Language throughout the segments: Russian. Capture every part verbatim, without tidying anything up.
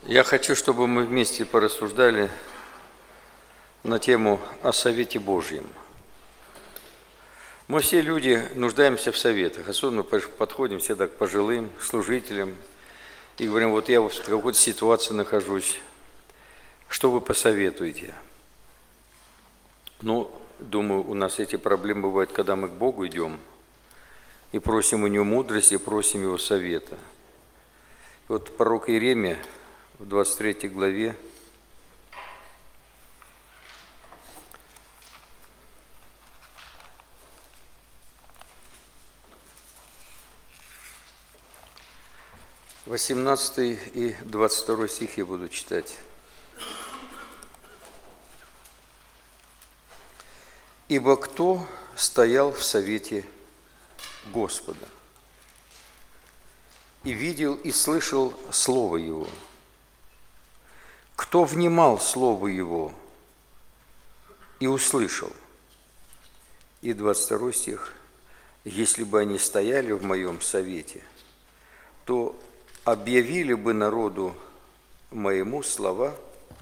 Я хочу, чтобы мы вместе порассуждали на тему о совете Божьем. Мы все люди нуждаемся в советах, особенно подходим всегда к пожилым служителям и говорим, вот я в какой-то ситуации нахожусь, что вы посоветуете? Ну, думаю, у нас эти проблемы бывают, когда мы к Богу идем и просим у Него мудрости, просим Его совета. Вот пророк Иеремия в двадцать третьей главе восемнадцатый и двадцать второй стих я буду читать. «Ибо кто стоял в совете Господа и видел и слышал Слово Его? Кто внимал Слову Его и услышал?» И двадцать второй стих. «Если бы они стояли в моем совете, то объявили бы народу моему слова,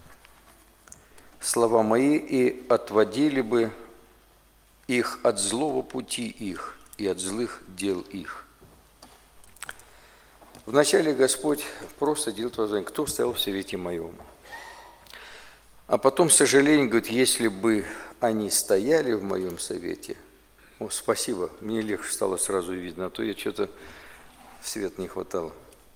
слова мои, и отводили бы их от злого пути их и от злых дел их». Вначале Господь просто делает воззвание, кто стоял в совете моем. А потом, с сожалением, говорит, если бы они стояли в моем совете, о, спасибо, мне легче стало сразу видно, а то я что-то свет не хватало.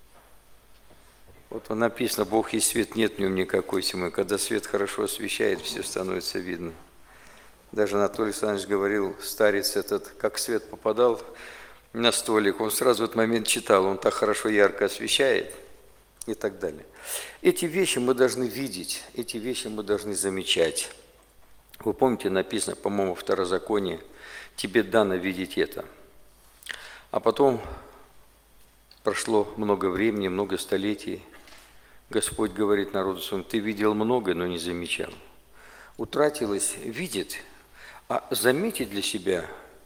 Вот написано, Бог есть свет, нет в нем никакой тьмы. Когда свет хорошо освещает, все становится видно. Даже Анатолий Александрович говорил, старец этот, как свет попадал на столик, он сразу в этот момент читал, он так хорошо ярко освещает и так далее. Эти вещи мы должны видеть, эти вещи мы должны замечать. Вы помните, написано, по-моему, в Второзаконии, тебе дано видеть это. А потом прошло много времени, много столетий, Господь говорит народу своему, ты видел много, но не замечал. Утратилось видеть, а заметить для себя,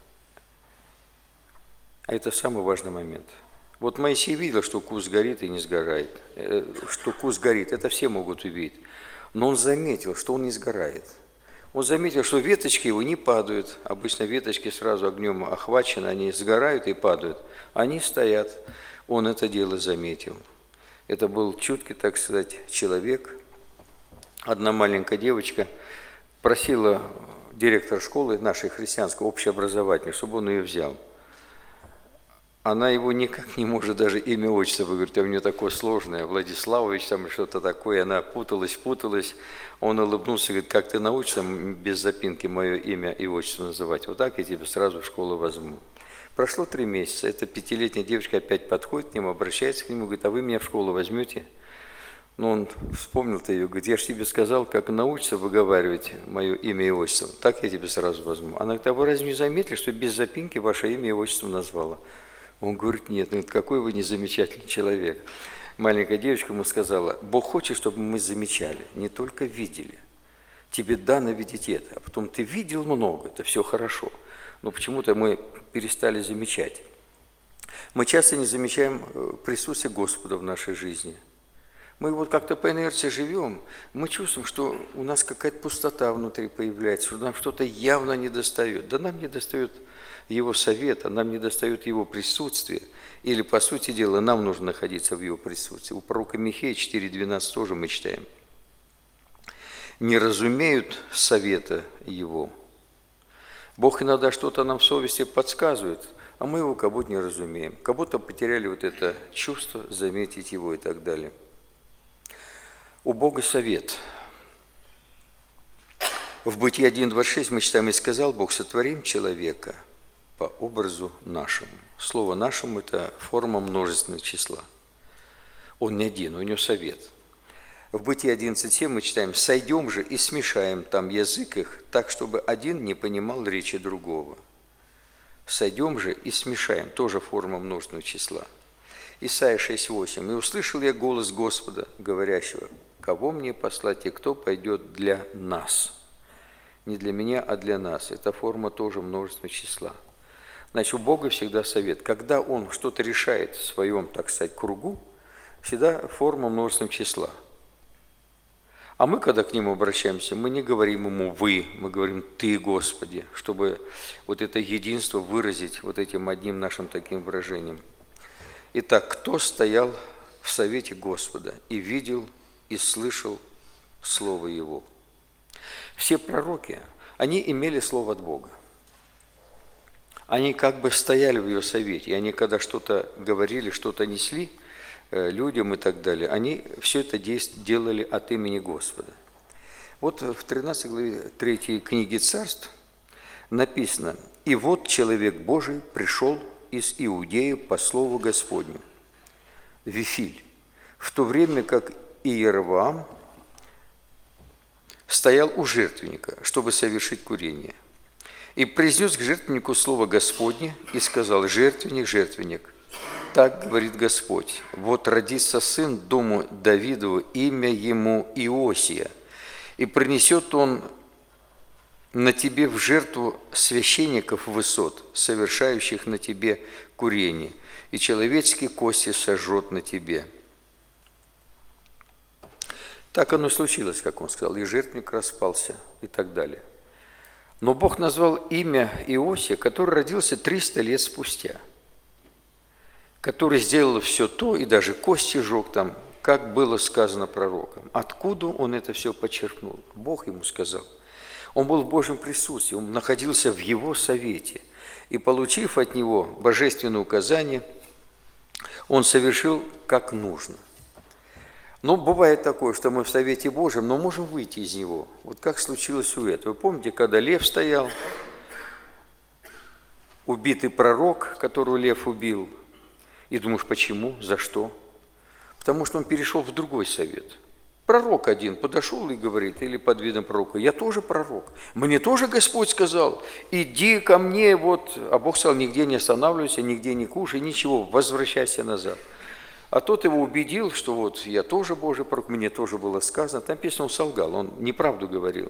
а это самый важный момент. Вот Моисей видел, что куст горит и не сгорает. Что куст горит, это все могут увидеть. Но он заметил, что он не сгорает. Он заметил, что веточки его не падают. Обычно веточки сразу огнем охвачены, они сгорают и падают. Они стоят. Он это дело заметил. Это был чуткий, так сказать, человек. Одна маленькая девочка просила директора школы нашей христианской, общеобразовательной, чтобы он ее взял. Она его никак не может даже имя, отчество выговорить, а у нее такое сложное, Владиславович, там что-то такое, она путалась, путалась. Он улыбнулся и говорит, как ты научишься без запинки мое имя и отчество называть, вот так я тебя сразу в школу возьму. Прошло три месяца, эта пятилетняя девочка опять подходит к нему, обращается к нему, говорит, а вы меня в школу возьмете? Ну, он вспомнил-то ее, говорит, я же тебе сказал, как научиться выговаривать мое имя и отчество, так я тебя сразу возьму. Она говорит, а вы разве не заметили, что без запинки ваше имя и отчество назвала? Он говорит, нет, ну какой вы незамечательный человек. Маленькая девочка ему сказала, Бог хочет, чтобы мы замечали, не только видели. Тебе дано видеть это, а потом ты видел много, это все хорошо. Но почему-то мы перестали замечать. Мы часто не замечаем присутствие Господа в нашей жизни. Мы вот как-то по инерции живем, мы чувствуем, что у нас какая-то пустота внутри появляется, что нам что-то явно недостает. Да нам не достает Его совета, нам не достает Его присутствия. Или, по сути дела, нам нужно находиться в Его присутствии. У пророка Михея четыре двенадцать тоже мы читаем. «Не разумеют совета Его». Бог иногда что-то нам в совести подсказывает, а мы его как будто не разумеем. Как будто потеряли вот это чувство, заметить Его и так далее. У Бога совет. В Бытие один двадцать шесть мы читаем, «И сказал Бог, сотворим человека по образу нашему». Слово «нашему» – это форма множественного числа. Он не один, у него совет. В Бытие одиннадцать семь мы читаем, «Сойдем же и смешаем там язык их, так, чтобы один не понимал речи другого». «Сойдем же и смешаем» – тоже форма множественного числа. Исайя шесть восемь, «И услышал я голос Господа, говорящего, кого мне послать и кто пойдет для нас». Не для меня, а для нас. Это форма тоже множественного числа. Значит, у Бога всегда совет. Когда Он что-то решает в своем, так сказать, кругу, всегда форма множественного числа. А мы, когда к Нему обращаемся, мы не говорим Ему «вы», мы говорим «ты, Господи», чтобы вот это единство выразить вот этим одним нашим таким выражением. Итак, кто стоял в совете Господа и видел, и слышал Слово Его? Все пророки, они имели Слово от Бога. Они как бы стояли в Его совете, и они, когда что-то говорили, что-то несли людям и так далее, они все это делали от имени Господа. Вот в тринадцатой главе третьей книги Царств написано: «И вот человек Божий пришел из Иудеи по слову Господню в Вифиль, в то время как Иеровоам стоял у жертвенника, чтобы совершить курение. И произнес к жертвеннику слово Господне и сказал: жертвенник, жертвенник, так говорит Господь, вот родится сын дому Давидову, имя ему Иосия, и принесет он на тебе в жертву священников высот, совершающих на тебе курение, и человеческие кости сожжет на тебе». Так оно и случилось, как он сказал, и жертвенник распался и так далее. Но Бог назвал имя Иосия, который родился триста лет спустя, который сделал все то, и даже кости жег там, как было сказано пророком. Откуда он это все подчеркнул? Бог ему сказал. Он был в Божьем присутствии, он находился в его совете. И, получив от него божественное указание, он совершил как нужно. Но бывает такое, что мы в совете Божьем, но можем выйти из него. Вот как случилось у этого. Вы помните, когда лев стоял, убитый пророк, которого лев убил, и думаешь, почему, за что? Потому что он перешел в другой совет. Пророк один подошел и говорит, или под видом пророка: я тоже пророк, мне тоже Господь сказал, иди ко мне, вот, а Бог сказал: нигде не останавливайся, нигде не кушай, ничего, возвращайся назад. А тот его убедил, что вот я тоже Божий пророк, мне тоже было сказано. Там написано, он солгал, он неправду говорил.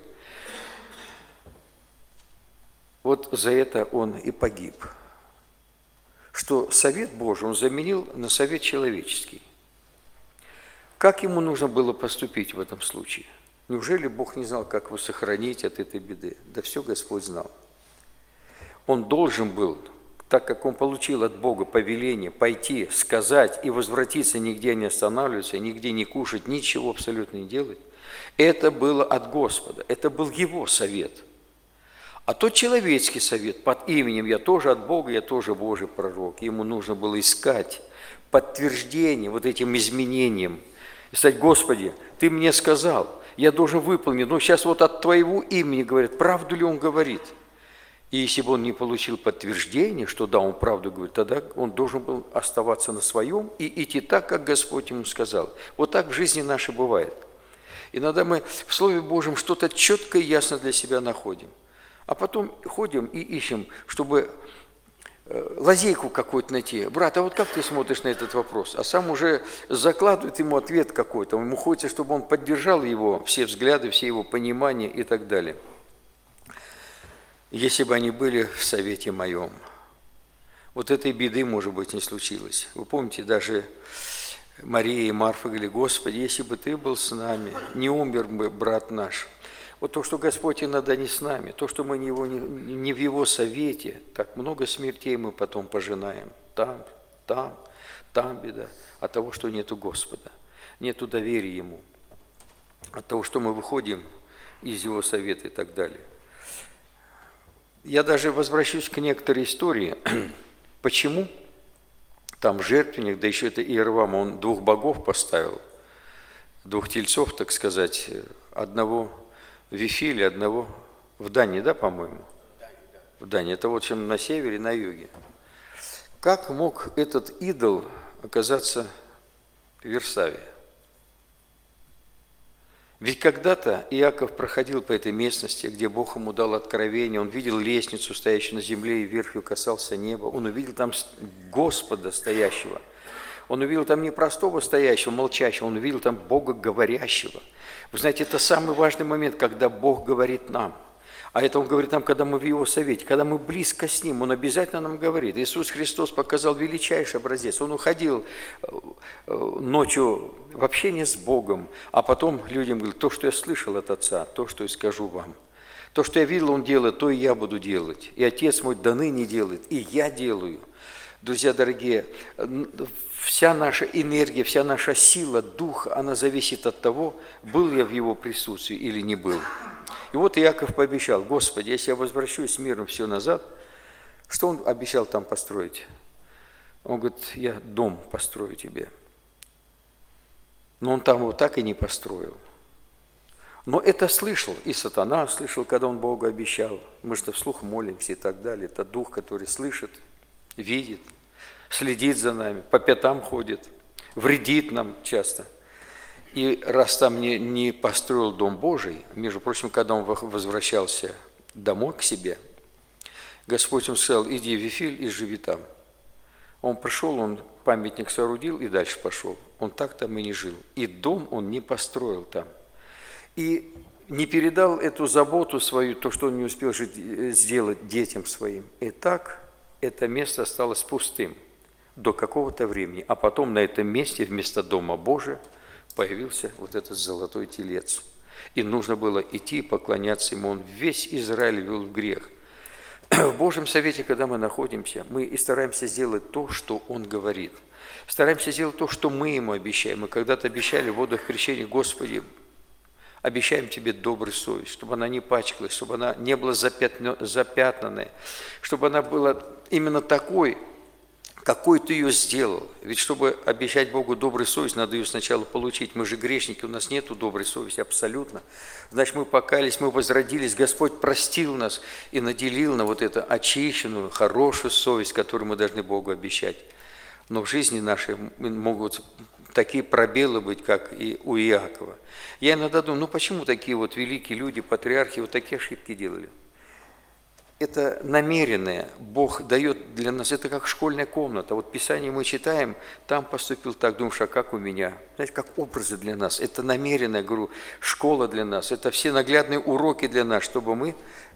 Вот за это он и погиб. Что совет Божий он заменил на совет человеческий. Как ему нужно было поступить в этом случае? Неужели Бог не знал, как его сохранить от этой беды? Да все Господь знал. Он должен был, так как он получил от Бога повеление пойти, сказать и возвратиться, нигде не останавливаться, нигде не кушать, ничего абсолютно не делать, это было от Господа, это был его совет. А тот человеческий совет под именем «я тоже от Бога, я тоже Божий пророк», ему нужно было искать подтверждение вот этим изменениям. И сказать: Господи, Ты мне сказал, я должен выполнить, но сейчас вот от Твоего имени говорят, правду ли он говорит? И если бы он не получил подтверждение, что да, он правду говорит, тогда он должен был оставаться на своем и идти так, как Господь ему сказал. Вот так в жизни нашей бывает. Иногда мы в Слове Божьем что-то четко и ясно для себя находим, а потом ходим и ищем, чтобы лазейку какую-то найти. Брат, а вот как ты смотришь на этот вопрос? А сам уже закладывает ему ответ какой-то. Ему хочется, чтобы он поддержал его, все взгляды, все его понимания и так далее. Если бы они были в совете моем, вот этой беды, может быть, не случилось. Вы помните, даже Мария и Марфа говорили: Господи, если бы Ты был с нами, не умер бы брат наш. Вот то, что Господь иногда не с нами, то, что мы не, его, не, не в Его совете, так много смертей мы потом пожинаем. Там, там, там беда. От того, что нету Господа, нету доверия Ему. От того, что мы выходим из Его совета и так далее. Я даже возвращусь к некоторой истории. Почему там жертвенник, да еще это Иеровоам, он двух богов поставил, двух тельцов, так сказать, одного в Вифиле, одного в Дании, да, по-моему? В Дании. Это вот чем на севере, на юге. Как мог этот идол оказаться в Варшаве? Ведь когда-то Иаков проходил по этой местности, где Бог ему дал откровение, он видел лестницу, стоящую на земле, и вверх ее касался неба. Он увидел там Господа стоящего. Он увидел там не простого стоящего, молчащего, он увидел там Бога говорящего. Вы знаете, это самый важный момент, когда Бог говорит нам. А это Он говорит нам, когда мы в Его совете, когда мы близко с Ним, Он обязательно нам говорит. Иисус Христос показал величайший образец. Он уходил ночью в общение с Богом, а потом людям говорит: то, что я слышал от Отца, то, что я скажу вам. То, что я видел, Он делает, то и я буду делать. И Отец мой до ныне делает, и я делаю. Друзья дорогие, вся наша энергия, вся наша сила, дух, она зависит от того, был я в Его присутствии или не был. И вот Иаков пообещал: Господи, если я возвращусь миром все назад, что он обещал там построить? Он говорит: я дом построю тебе. Но он там его так и не построил. Но это слышал и сатана слышал, когда он Богу обещал. Мы же вслух молимся и так далее. Это дух, который слышит, видит, следит за нами, по пятам ходит, вредит нам часто. И раз там не, не построил Дом Божий, между прочим, когда он возвращался домой к себе, Господь ему сказал: иди в Вифиль и живи там. Он пришел, он памятник соорудил и дальше пошел. Он так там и не жил. И дом он не построил там. И не передал эту заботу свою, то, что он не успел сделать детям своим. И так это место осталось пустым до какого-то времени. А потом на этом месте вместо Дома Божия появился вот этот золотой телец. И нужно было идти и поклоняться ему. Он весь Израиль вел в грех. В Божьем совете, когда мы находимся, мы и стараемся сделать то, что Он говорит. Стараемся сделать то, что мы Ему обещаем. Мы когда-то обещали в водах крещения: Господи, обещаем Тебе добрую совесть, чтобы она не пачкалась, чтобы она не была запятнанной, чтобы она была именно такой, какой Ты ее сделал. Ведь чтобы обещать Богу добрую совесть, надо ее сначала получить. Мы же грешники, у нас нет доброй совести абсолютно. Значит, мы покаялись, мы возродились, Господь простил нас и наделил на вот эту очищенную, хорошую совесть, которую мы должны Богу обещать. Но в жизни нашей могут такие пробелы быть, как и у Иакова. Я иногда думаю: ну почему такие вот великие люди, патриархи, вот такие ошибки делали? Это намеренное. Бог дает для нас, это как школьная комната. Вот Писание мы читаем, там поступил так, думаешь, а как у меня? Знаете, как образы для нас. Это намеренная, говорю, школа для нас. Это все наглядные уроки для нас, чтобы мы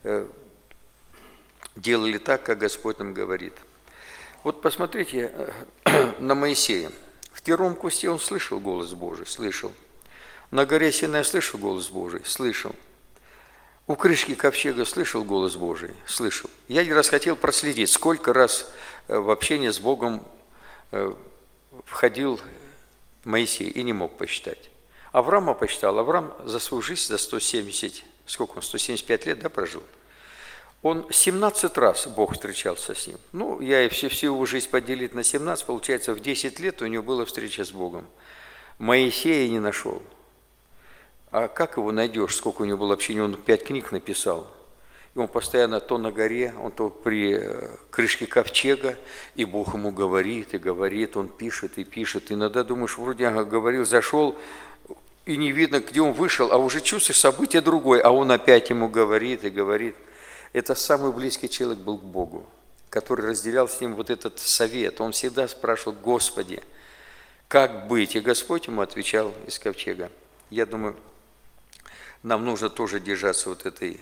делали так, как Господь нам говорит. Вот посмотрите на Моисея. В первом кусте он слышал голос Божий, слышал. На горе Синай слышал голос Божий, слышал. У крышки ковчега слышал голос Божий, слышал. Я один раз хотел проследить, сколько раз в общение с Богом входил Моисей и не мог посчитать. Авраама посчитал. Авраам за свою жизнь, за сто семьдесят, сколько он, сто семьдесят пять лет, да, прожил? Он семнадцать раз Бог встречался с ним. Ну, я и всю, всю его жизнь поделить на семнадцать, получается, в десять лет у него была встреча с Богом. Моисея не нашел. А как его найдешь, сколько у него было общения? Он пять книг написал. И он постоянно то на горе, он то при крышке ковчега, и Бог ему говорит, и говорит, он пишет, и пишет. Иногда думаешь, вроде говорил, зашел, и не видно, где он вышел, а уже чувствуешь событие другое, а он опять ему говорит и говорит. Это самый близкий человек был к Богу, который разделял с ним вот этот совет. Он всегда спрашивал: Господи, как быть? И Господь ему отвечал из ковчега. Я думаю, нам нужно тоже держаться вот этой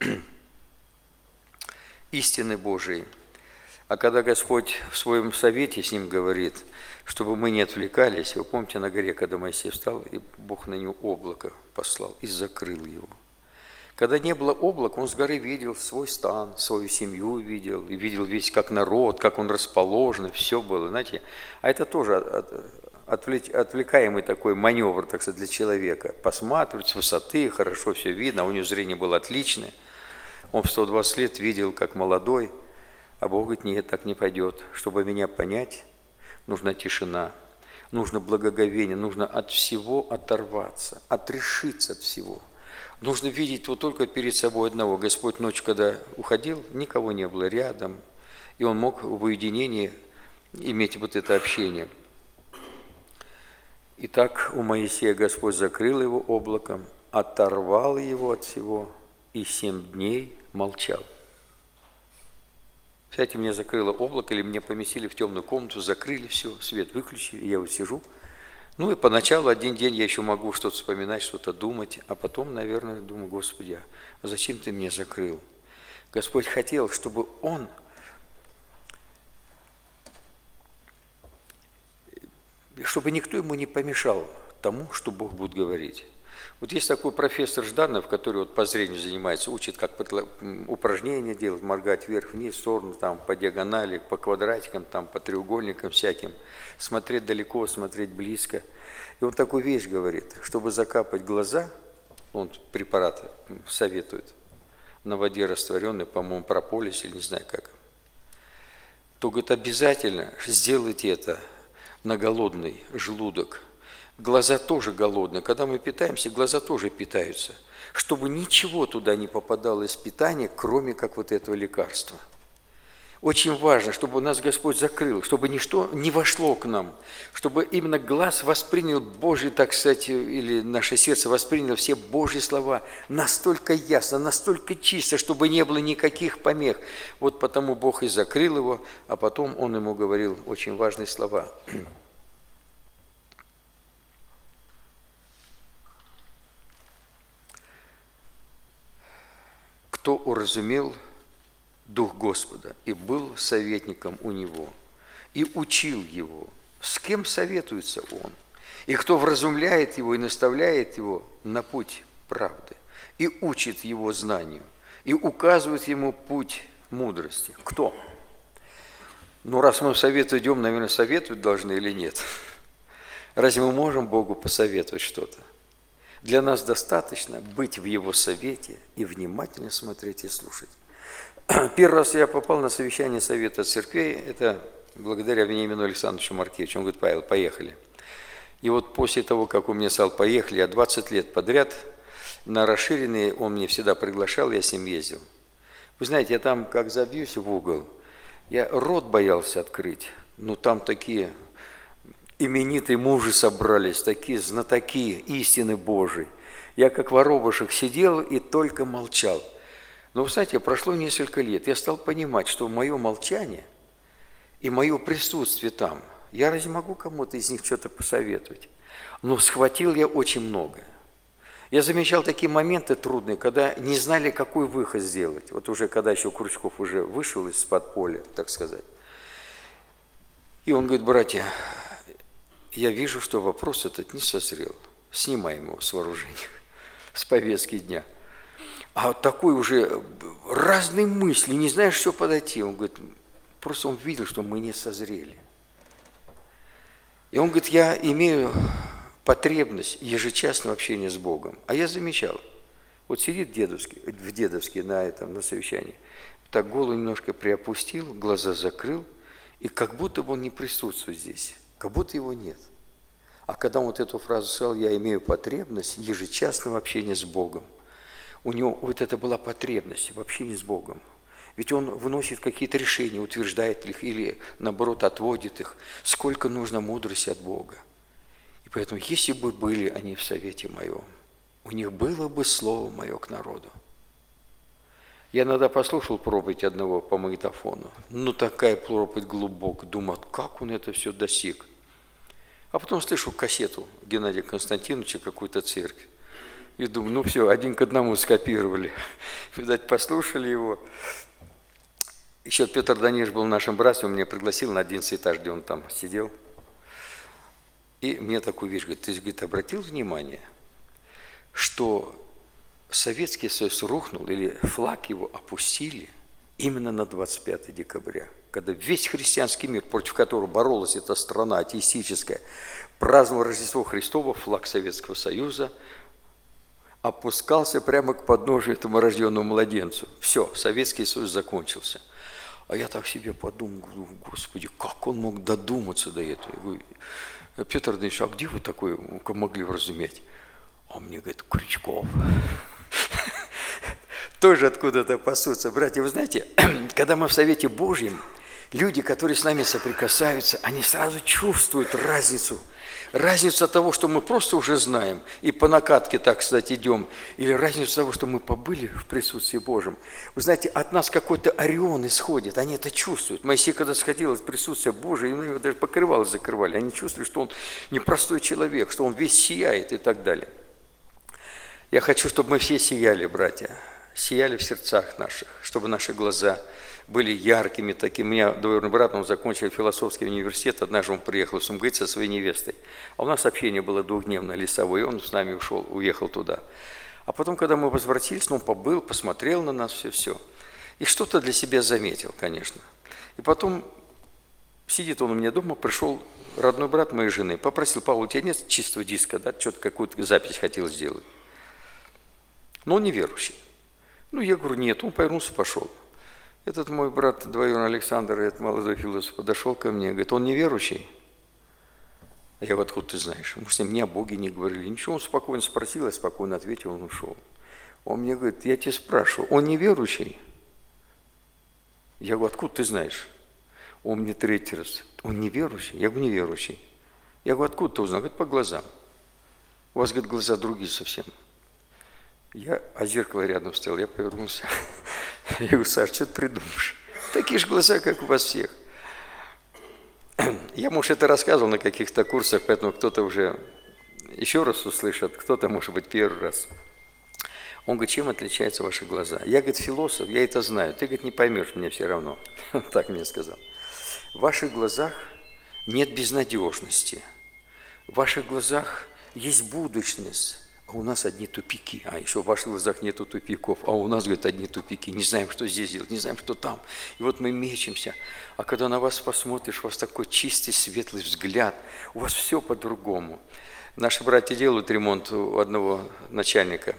истины Божией. А когда Господь в своем совете с ним говорит, чтобы мы не отвлекались, вы помните на горе, когда Моисей встал, и Бог на него облако послал и закрыл его. Когда не было облака, он с горы видел свой стан, свою семью видел, и видел весь как народ, как он расположен, все было, знаете. А это тоже отвлекаемый такой маневр, так сказать, для человека. Посматривать с высоты, хорошо все видно, а у него зрение было отличное. Он в сто двадцать лет видел, как молодой, а Бог говорит: нет, так не пойдет. Чтобы меня понять, нужна тишина, нужно благоговение, нужно от всего оторваться, отрешиться от всего. Нужно видеть вот только перед собой одного. Господь ночью, когда уходил, никого не было рядом, и он мог в уединении иметь вот это общение. Итак, у Моисея Господь закрыл его облаком, оторвал его от всего и семь дней молчал. Кстати, меня закрыло облако, или меня поместили в темную комнату, закрыли все, свет выключили, и я вот сижу Ну и поначалу один день я еще могу что-то вспоминать, что-то думать, а потом, наверное, думаю, Господи, а зачем Ты меня закрыл? Господь хотел, чтобы Он чтобы никто ему не помешал тому, что Бог будет говорить. Вот есть такой профессор Жданов, который вот по зрению занимается, учит, как упражнения делать, моргать вверх-вниз, в сторону, там, по диагонали, по квадратикам, там, по треугольникам всяким, смотреть далеко, смотреть близко. И он такую вещь говорит, чтобы закапать глаза, он препарат советует, на воде растворенный, по-моему, прополис или не знаю как, то, говорит, обязательно сделайте это на голодный желудок. Глаза тоже голодные. Когда мы питаемся, глаза тоже питаются. Чтобы ничего туда не попадало из питания, кроме как вот этого лекарства. Очень важно, чтобы у нас Господь закрыл, чтобы ничто не вошло к нам, чтобы именно глаз воспринял Божий, так сказать, или наше сердце восприняло все Божьи слова настолько ясно, настолько чисто, чтобы не было никаких помех. Вот потому Бог и закрыл его, а потом Он ему говорил очень важные слова. Кто уразумел Дух Господа и был советником у Него, и учил Его, с кем советуется Он, и кто вразумляет Его и наставляет Его на путь правды, и учит Его знанию, и указывает Ему путь мудрости. Кто? Ну, раз мы в совет идем, наверное, советовать должны или нет? Разве мы можем Богу посоветовать что-то? Для нас достаточно быть в Его совете и внимательно смотреть и слушать. Первый раз я попал на совещание Совета Церквей, это благодаря Вениамину Александровичу Маркевичу. Он говорит, Павел, поехали. И вот после того, как он мне сказал, поехали, я двадцать лет подряд на расширенные, он мне всегда приглашал, я с ним ездил. Вы знаете, я там как забьюсь в угол, я рот боялся открыть, но там такие именитые мужи собрались, такие знатоки истины Божией. Я как воробушек сидел и только молчал. Но, вы знаете, прошло несколько лет, я стал понимать, что мое молчание и мое присутствие там, я разве могу кому-то из них что-то посоветовать? Но схватил я очень много. Я замечал такие моменты трудные, когда не знали, какой выход сделать. Вот уже когда еще Крючков уже вышел из-под поля, так сказать. И он говорит, братья, я вижу, что вопрос этот не созрел. Снимаем его с вооружения, с повестки дня. А вот такой уже разные мысли, не знаешь, что подойти. Он говорит, просто он видел, что мы не созрели. И он говорит, я имею потребность ежечасного общения с Богом. А я замечал, вот сидит дедовский, в дедовске на этом, на совещании, так голову немножко приопустил, глаза закрыл, и как будто бы он не присутствует здесь, как будто его нет. А когда он вот эту фразу сказал, я имею потребность ежечасного общения с Богом, у него вот это была потребность в общении с Богом. Ведь он выносит какие-то решения, утверждает их или, наоборот, отводит их. Сколько нужно мудрости от Бога. И поэтому, если бы были они в совете моем, у них было бы слово мое к народу. Я иногда послушал проповедь одного по магнитофону. Ну, такая проповедь глубокая. Думаю, как он это все достиг. А потом слышу кассету Геннадия Константиновича, какую-то церковь. И думаю, ну все, один к одному скопировали. Видать, послушали его. Еще Петр Данилович был в нашем братстве, он меня пригласил на одиннадцатый этаж, где он там сидел. И мне такую вещь говорит, ты, говорит, обратил внимание, что Советский Союз рухнул, или флаг его опустили именно на двадцать пятое декабря, когда весь христианский мир, против которого боролась эта страна атеистическая, праздновал Рождество Христово, флаг Советского Союза опускался прямо к подножию этому рожденному младенцу. Все, Советский Союз закончился. А я так себе подумал, Господи, как он мог додуматься до этого? Я говорю, Петр Данилович, а где вы такое могли вразуметь? А мне говорит, Крючков. Тоже откуда-то пасутся. Братья, вы знаете, когда мы в Совете Божьем, Люди, которые с нами соприкасаются, они сразу чувствуют разницу. Разницу от того, что мы просто уже знаем, и по накатке так, кстати, идем, или разницу того, что мы побыли в присутствии Божьем. Вы знаете, от нас какой-то ореон исходит, они это чувствуют. Моисей, когда сходил в присутствие Божие, ему его даже покрывало закрывали, они чувствовали, что он непростой человек, что он весь сияет и так далее. Я хочу, чтобы мы все сияли, братья, сияли в сердцах наших, чтобы наши глаза были яркими такими. У меня двоюродный брат, он закончил философский университет, однажды он приехал в Сумгайыт со своей невестой. А у нас общение было двухдневное, лесовое, и он с нами ушел, уехал туда. А потом, когда мы возвратились, он побыл, посмотрел на нас все-все. И что-то для себя заметил, конечно. И потом сидит он у меня дома, пришел родной брат моей жены, попросил: Павел, у тебя нет чистого диска, да, что-то какую-то запись хотел сделать. Но он неверующий. Ну, я говорю, нет, он повернулся, пошел. Этот мой брат двоюродный Александр, этот молодой философ, подошел ко мне, говорит, он неверующий? А я говорю, откуда ты знаешь? Мы с ним ни о Боге не говорили, ничего. Он спокойно спросил, я спокойно ответил, он ушел. Он мне говорит, я тебя спрашиваю, он неверующий? Я говорю, откуда ты знаешь? Он мне третий раз, он неверующий? Я говорю, неверующий. Я говорю, откуда ты узнал? Говорит, по глазам. У вас, говорит, глаза другие совсем. Я, а зеркало рядом стоял, я повернулся. Я говорю, Саш, что ты придумаешь? Такие же глаза, как у вас всех. Я, может, это рассказывал на каких-то курсах, поэтому кто-то уже еще раз услышит, кто-то, может быть, первый раз. Он говорит, чем отличаются ваши глаза? Я, говорит, философ, я это знаю. Ты, говорит, не поймешь, мне все равно. Так мне сказал. В ваших глазах нет безнадежности. В ваших глазах есть будущность. А у нас одни тупики. А еще в ваших глазах нету тупиков. А у нас, говорит, одни тупики. Не знаем, что здесь делать, не знаем, что там. И вот мы мечемся. А когда на вас посмотришь, у вас такой чистый, светлый взгляд. У вас все по-другому. Наши братья делают ремонт у одного начальника.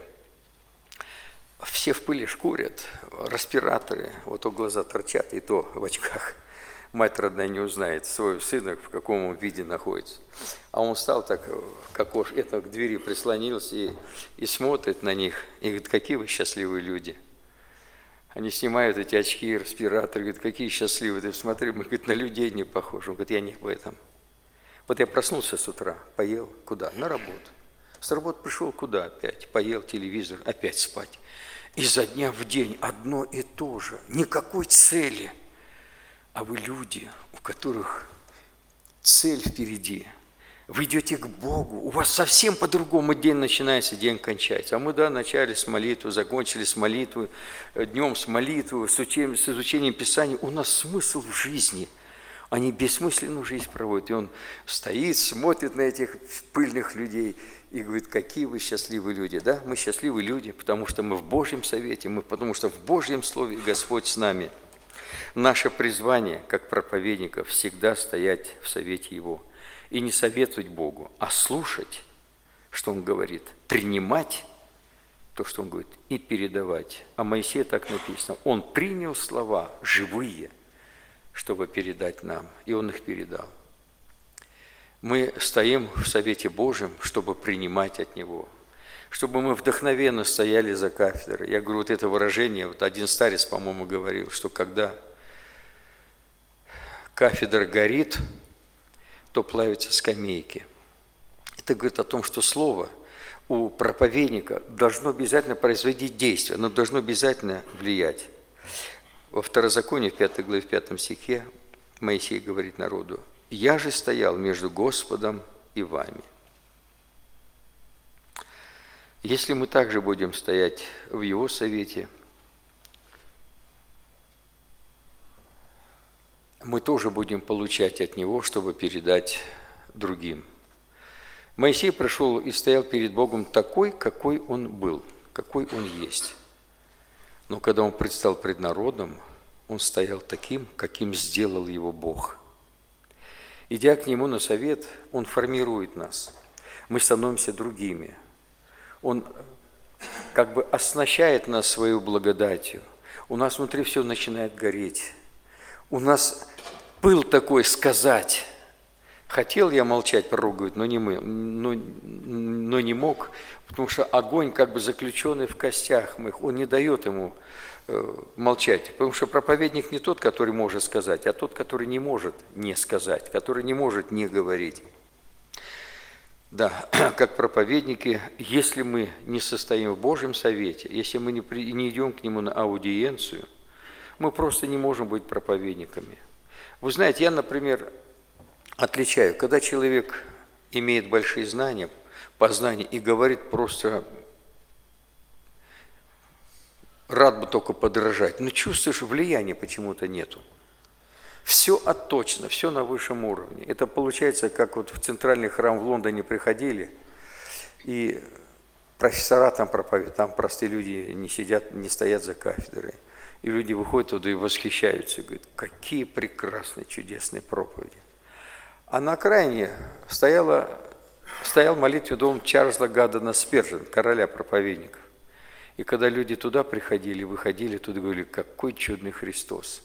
Все в пыли шкурят, респираторы. Вот то глаза торчат, и то в очках. Мать родная не узнает своего сына, в каком он виде находится. А он встал так, как окош, это к двери прислонился и, и смотрит на них. И говорит, какие вы счастливые люди. Они снимают эти очки, респираторы, говорят, какие счастливые. Ты смотри, мы, говорит, на людей не похожи. Он говорит, я не в этом. Вот я проснулся с утра, поел, куда? На работу. С работы пришел, куда опять? Поел, телевизор, опять спать. Изо дня в день одно и то же. Никакой цели. А вы люди, у которых цель впереди. Вы идете к Богу, у вас совсем по-другому день начинается, день кончается. А мы, да, начали с молитвы, закончили с молитвы, днем с молитвы, с изучением, с изучением Писания. У нас смысл в жизни. Они бессмысленную жизнь проводят. И он стоит, смотрит на этих пыльных людей и говорит, какие вы счастливые люди. Да, мы счастливые люди, потому что мы в Божьем совете, мы, потому что в Божьем Слове Господь с нами. Наше призвание, как проповедников, всегда стоять в совете Его. И не советовать Богу, а слушать, что Он говорит, принимать то, что Он говорит, и передавать. А Моисея так написано. Он принял слова живые, чтобы передать нам, и Он их передал. Мы стоим в совете Божьем, чтобы принимать от Него, чтобы мы вдохновенно стояли за кафедрой. Я говорю, вот это выражение, вот один старец, по-моему, говорил, что когда кафедра горит, то плавятся скамейки. Это говорит о том, что слово у проповедника должно обязательно производить действие, оно должно обязательно влиять. Во Второзаконии, в пятой главе, в пятом стихе, Моисей говорит народу, «Я же стоял между Господом и вами». Если мы также будем стоять в Его совете, мы тоже будем получать от Него, чтобы передать другим. Моисей пришел и стоял перед Богом такой, какой он был, какой он есть. Но когда он предстал пред народом, он стоял таким, каким сделал его Бог. Идя к Нему на совет, Он формирует нас. Мы становимся другими. Он как бы оснащает нас своей благодатью. У нас внутри все начинает гореть. У нас пыл такой сказать, Хотел я молчать, пророк говорит, но не, мы, но, но не мог, потому что огонь как бы заключенный в костях моих, он не дает ему э, молчать. Потому что проповедник не тот, который может сказать, а тот, который не может не сказать, который не может не говорить. Да, как проповедники, если мы не состоим в Божьем совете, если мы не, при, не идем к Нему на аудиенцию, мы просто не можем быть проповедниками. Вы знаете, я, например, отличаю, когда человек имеет большие знания, познания и говорит просто, рад бы только подражать, но чувствуешь, влияния почему-то нету. Все отточено, все на высшем уровне. Это получается, как вот в центральный храм в Лондоне приходили, и профессора там проповедуют, там простые люди не сидят, не стоят за кафедрой. И люди выходят туда и восхищаются, и говорят, какие прекрасные, чудесные проповеди. А на окраине стояла, стоял молитвенный дом Чарльза Гаддена Спержена, короля проповедников. И когда люди туда приходили, выходили, туда говорили, какой чудный Христос.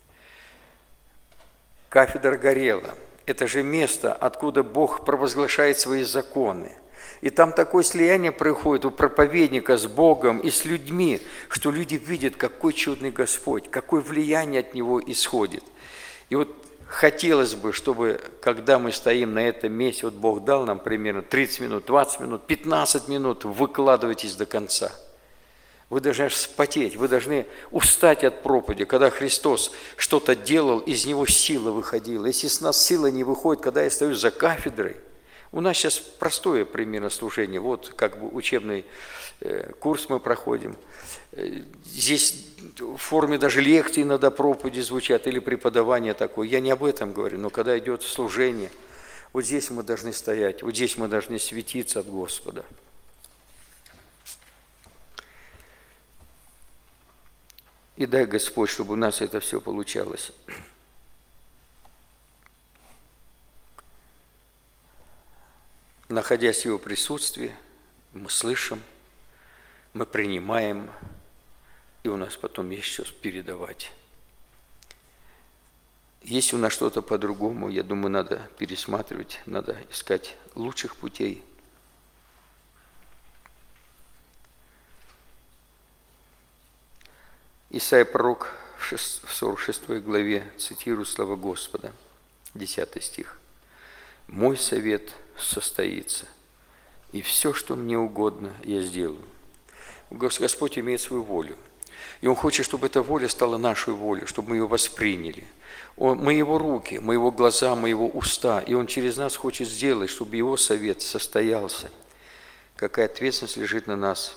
Кафедра горела. Это же место, откуда Бог провозглашает свои законы. И там такое слияние происходит у проповедника с Богом и с людьми, что люди видят, какой чудный Господь, какое влияние от Него исходит. И вот хотелось бы, чтобы, когда мы стоим на этом месте, вот Бог дал нам примерно тридцать минут, двадцать минут, пятнадцать минут, выкладывайтесь до конца. Вы должны вспотеть, вы должны устать от проповеди. Когда Христос что-то делал, из Него сила выходила. Если с нас сила не выходит, когда я стою за кафедрой, у нас сейчас простое примерно служение. Вот как бы учебный курс мы проходим. Здесь в форме даже лекций иногда проповеди звучат или преподавание такое. Я не об этом говорю, но когда идет служение, вот здесь мы должны стоять, вот здесь мы должны светиться от Господа. И дай, Господь, чтобы у нас это все получалось. Находясь в Его присутствии, мы слышим, мы принимаем, и у нас потом есть что передавать. Если у нас что-то по-другому, я думаю, надо пересматривать, надо искать лучших путей. Исайя пророк в сорок шестой главе цитирует слова Господа, десятый стих. «Мой совет состоится, и все, что мне угодно, я сделаю». Господь имеет свою волю, и Он хочет, чтобы эта воля стала нашей волей, чтобы мы ее восприняли. Он, мы Его руки, мы Его глаза, мы Его уста, и Он через нас хочет сделать, чтобы Его совет состоялся. Какая ответственность лежит на нас.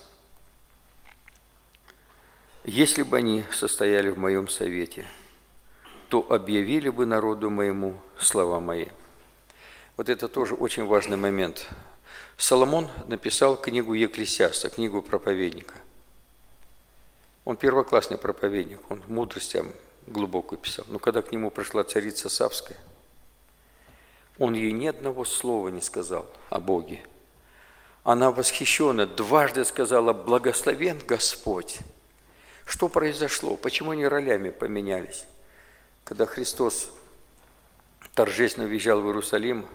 Если бы они состояли в моем совете, то объявили бы народу моему слова мои. Вот это тоже очень важный момент. Соломон написал книгу Екклесиаста, книгу проповедника. Он первоклассный проповедник, он мудрость глубокую писал. Но когда к нему пришла царица Савская, он ей ни одного слова не сказал о Боге. Она восхищенно дважды сказала «Благословен Господь». Что произошло? Почему они ролями поменялись? Когда Христос торжественно въезжал в Иерусалим,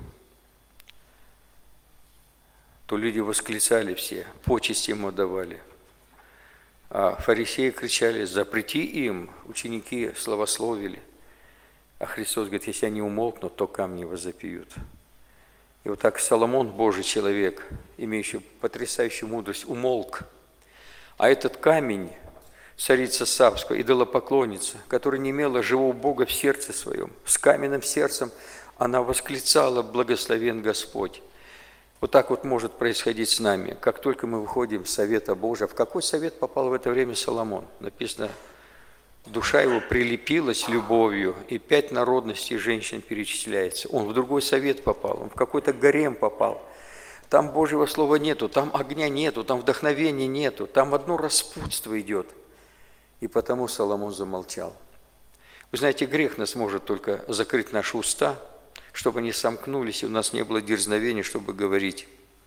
то люди восклицали все, почести Ему давали. А фарисеи кричали «Запрети им!» Ученики славословили. А Христос говорит, если они умолкнут, то камни возопьют. И вот так Соломон, Божий человек, имеющий потрясающую мудрость, умолк. А этот камень, царица Савская, идолопоклонница, которая не имела живого Бога в сердце своем, с каменным сердцем она восклицала «Благословен Господь». Вот так вот может происходить с нами. Как только мы выходим в совета Божия, в какой совет попал в это время Соломон? Написано, душа его прилепилась любовью, и пять народностей женщин перечисляется. Он в другой совет попал, он в какой-то гарем попал. Там Божьего слова нету, там огня нету, там вдохновения нету, там одно распутство идет. И потому Соломон замолчал. Вы знаете, грех нас может только закрыть наши уста, чтобы они сомкнулись, и у нас не было дерзновения, чтобы говорить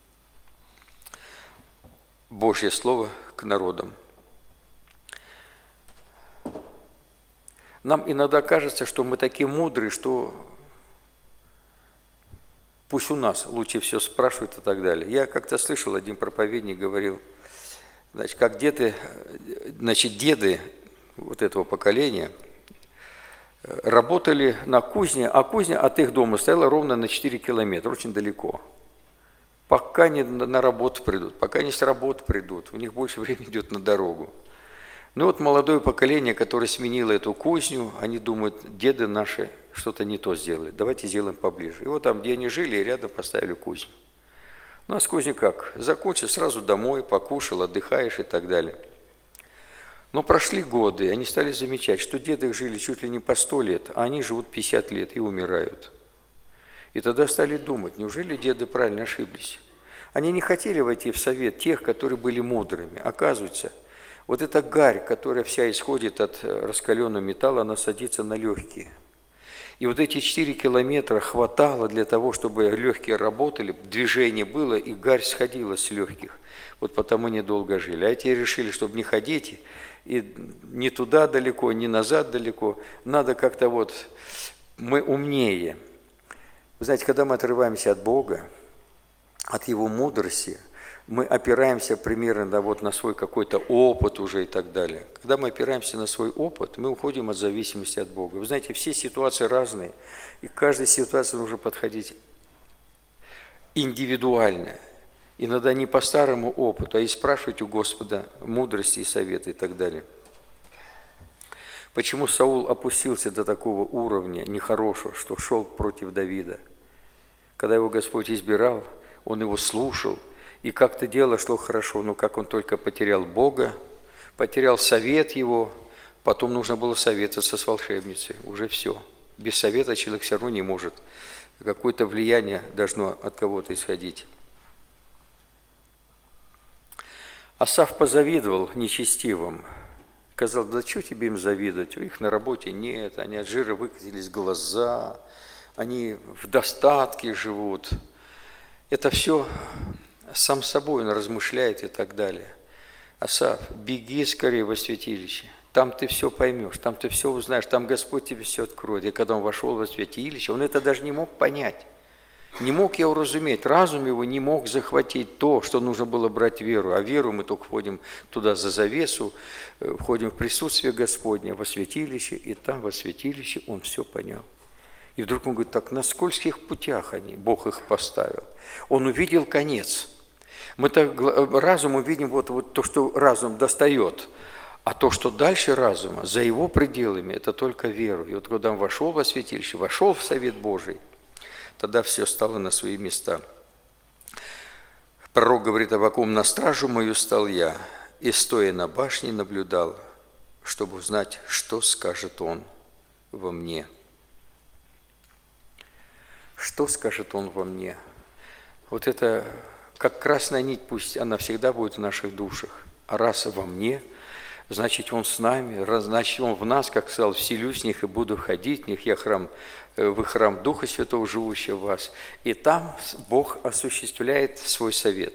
Божье Слово к народам. Нам иногда кажется, что мы такие мудрые, что пусть у нас лучше все спрашивают и так далее. Я как-то слышал, один проповедник говорил, значит, как деды, значит, деды вот этого поколения работали на кузне, а кузня от их дома стояла ровно на четыре километра, очень далеко. Пока не на работу придут, пока не с работы придут, у них больше времени идет на дорогу. Ну вот молодое поколение, которое сменило эту кузню, они думают, деды наши что-то не то сделали, давайте сделаем поближе. И вот там, где они жили, рядом поставили кузню. Ну а с кузней как? Закончил, сразу домой, покушал, отдыхаешь и так далее. Но прошли годы, и они стали замечать, что деды их жили чуть ли не по сто лет, а они живут пятьдесят лет и умирают. И тогда стали думать, неужели деды правильно ошиблись? Они не хотели войти в совет тех, которые были мудрыми. Оказывается, вот эта гарь, которая вся исходит от раскаленного металла, она садится на легкие. И вот эти четыре километра хватало для того, чтобы легкие работали, движение было, и гарь сходила с легких. Вот потому недолго жили. А эти решили, чтобы не ходить, и ни туда далеко, ни назад далеко. Надо как-то вот, мы умнее. Вы знаете, когда мы отрываемся от Бога, от Его мудрости, мы опираемся примерно да, вот на свой какой-то опыт уже и так далее. Когда мы опираемся на свой опыт, мы уходим от зависимости от Бога. Вы знаете, все ситуации разные, и к каждой ситуации нужно подходить индивидуально. Иногда не по старому опыту, а и спрашивать у Господа мудрости и совета и так далее. Почему Саул опустился до такого уровня нехорошего, что шел против Давида? Когда его Господь избирал, он его слушал, и как-то дело шло хорошо, но как он только потерял Бога, потерял совет его, потом нужно было советоваться с волшебницей, уже все. Без совета человек все равно не может. Какое-то влияние должно от кого-то исходить. Асаф позавидовал нечестивым. Сказал, да что тебе им завидовать? У них на работе нет, они от жира выкатились глаза, они в достатке живут. Это все сам собой он размышляет и так далее. Асаф, беги скорее во святилище, там ты все поймешь, там ты все узнаешь, там Господь тебе все откроет. И когда он вошел во святилище, он это даже не мог понять. Не мог я уразуметь, разум его не мог захватить то, что нужно было брать веру. А веру мы только входим туда за завесу, входим в присутствие Господне, во святилище, и там во святилище он все понял. И вдруг он говорит, так на скользких путях они, Бог их поставил. Он увидел конец. Мы так разум увидим вот, вот то, что разум достает, а то, что дальше разума, за его пределами, это только веру. И вот когда он вошел во святилище, вошел в совет Божий, тогда все стало на свои места. Пророк говорит, Аввакум, на стражу мою стал я, и стоя на башне наблюдал, чтобы узнать, что скажет он во мне. Что скажет он во мне? Вот это, как красная нить, пусть она всегда будет в наших душах. А раз во мне, значит, он с нами, значит, он в нас, как сказал, вселюсь в них и буду ходить в них, я храм, вы храм Духа Святого, живущего в вас. И там Бог осуществляет свой совет.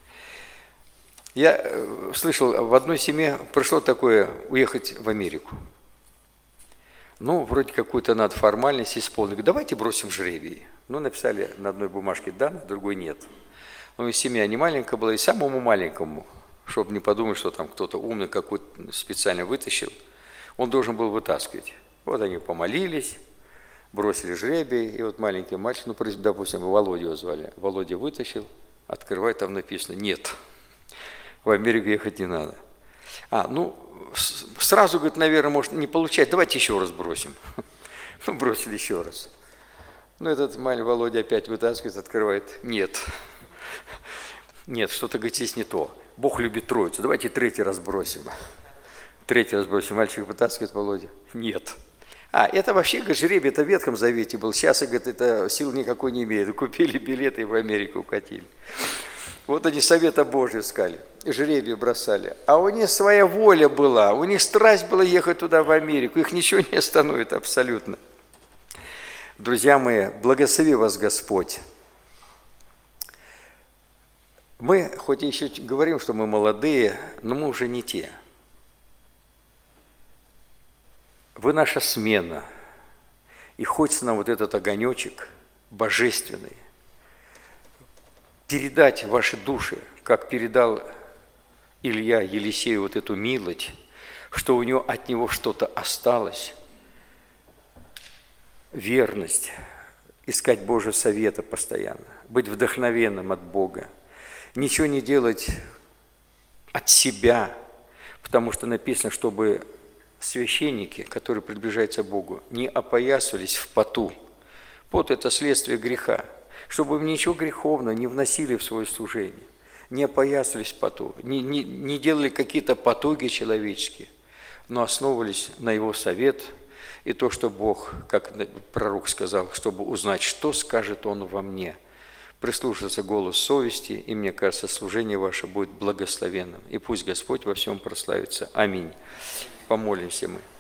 Я слышал, в одной семье пришло такое, уехать в Америку. Ну, вроде какую-то надо формальность исполнить. Говорю, давайте бросим жребий. Ну, написали на одной бумажке да, на другой нет. Ну, и семья не маленькая была, и самому маленькому, чтобы не подумать, что там кто-то умный какой-то специально вытащил, он должен был вытаскивать. Вот они помолились, бросили жребий, и вот маленький мальчик, ну, допустим, Володю его звали, Володя вытащил, открывает, там написано «нет». В Америку ехать не надо. А, ну, сразу, говорит, наверное, может не получать, давайте еще раз бросим. Ну, бросили еще раз. Ну, этот маленький Володя опять вытаскивает, открывает, нет. Нет, что-то, говорит, здесь не то. Бог любит троицу, давайте третий раз бросим. Третий раз бросим, мальчик вытаскивает, Володя, нет. А, это вообще, говорит, жребий, это в Ветхом Завете был. Сейчас, говорит, это сил никакой не имеет. Купили билеты и в Америку укатили. Вот они совета Божия искали, жребий бросали. А у них своя воля была, у них страсть была ехать туда, в Америку. Их ничего не остановит абсолютно. Друзья мои, благослови вас Господь. Мы, хоть и еще говорим, что мы молодые, но мы уже не те. Вы наша смена. И хочется нам вот этот огонечек божественный, передать ваши души, как передал Илья Елисею вот эту милость, что у него от него что-то осталось, верность, искать Божьего совета постоянно, быть вдохновенным от Бога, ничего не делать от себя, потому что написано, чтобы священники, которые приближаются к Богу, не опоясывались в поту. Пот – это следствие греха. Чтобы вы ничего греховного не вносили в свое служение, не опоясывались в поту, не, не, не делали какие-то потуги человеческие, но основывались на Его совет и то, что Бог, как пророк сказал, чтобы узнать, что скажет Он во мне. Прислушаться голосу совести, и мне кажется, служение ваше будет благословенным. И пусть Господь во всем прославится. Аминь. Помолимся мы.